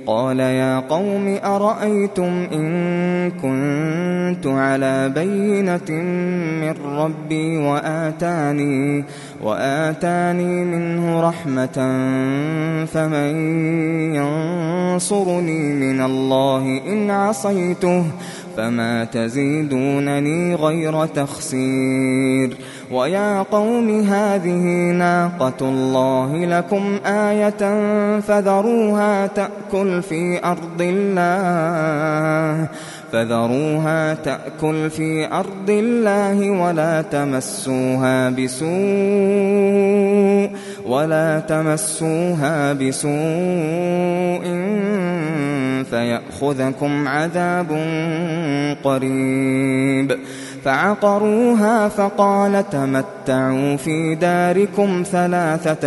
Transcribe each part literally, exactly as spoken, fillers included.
قال يا قوم أرأيتم إن كنت على بينة من ربي وآتاني, وآتاني منه رحمة فمن ينصرني من الله إن عصيته فما تزيدونني غير تخسير. ويا قوم هذه ناقة الله لكم آية فذروها تأكل في أرض الله فذروها تأكل في أرض الله ولا تمسوها بسوء ولا تمسوها بسوء فيأخذكم عذاب قريب. فعقروها فقال تمتعوا في داركم ثلاثة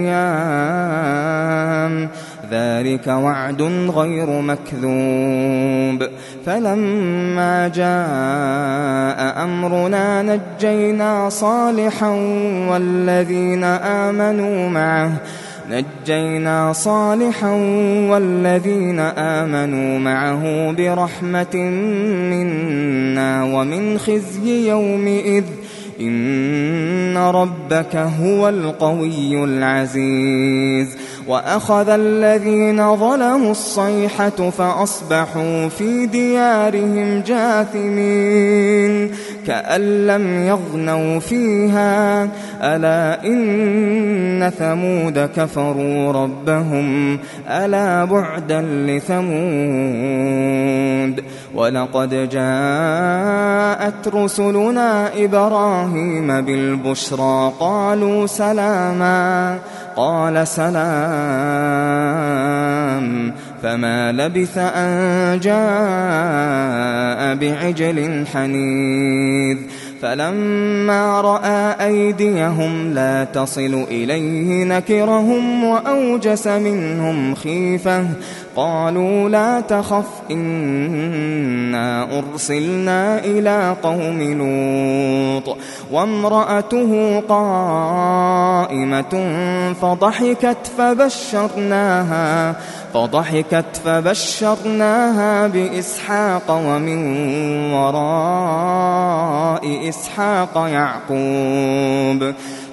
أيام ذلك وعد غير مكذوب. فلما جاء أمرنا نجينا صالحا والذين آمنوا معه نجينا صالحا والذين آمنوا معه برحمة منا ومن خزي يومئذ إن ربك هو القوي العزيز. وأخذ الذين ظلموا الصيحة فأصبحوا في ديارهم جاثمين كأن لم يغنوا فيها ألا إن ثمود كفروا ربهم ألا بعدا لثمود. ولقد جاءت رسلنا إبراهيم بالبشرى قالوا سلاما قال سلام فما لبث أن جاء بعجل حنيذ. فلما رأى أيديهم لا تصل إليه نكرهم وأوجس منهم خيفة قالوا لا تخف إنا أرسلنا إلى قوم لوط وامرأته قائمة فضحكت فبشرناها فضحكت فبشرناها بإسحاق ومن وراء إسحاق يعقوب